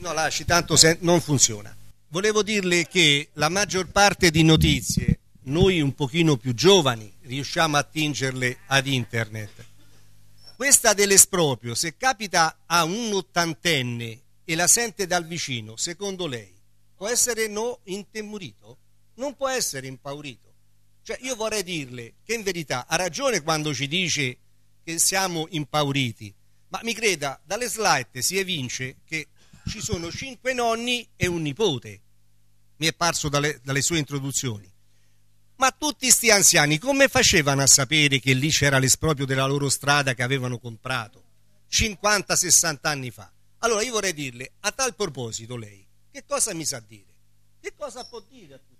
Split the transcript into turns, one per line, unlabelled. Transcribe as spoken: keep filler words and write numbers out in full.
No, lasci, tanto se non funziona. Volevo dirle che la maggior parte di notizie, noi un pochino più giovani, riusciamo a attingerle ad internet. Questa dell'esproprio, se capita a un ottantenne e la sente dal vicino, secondo lei, può essere no intemorito? Non può essere impaurito. Cioè io vorrei dirle che in verità ha ragione quando ci dice che siamo impauriti, ma mi creda, dalle slide si evince che ci sono cinque nonni e un nipote, mi è parso dalle, dalle sue introduzioni. Ma tutti sti anziani come facevano a sapere che lì c'era l'esproprio della loro strada che avevano comprato cinquanta sessanta anni fa? Allora io vorrei dirle, a tal proposito lei, che cosa mi sa dire? Che cosa può dire a tutti?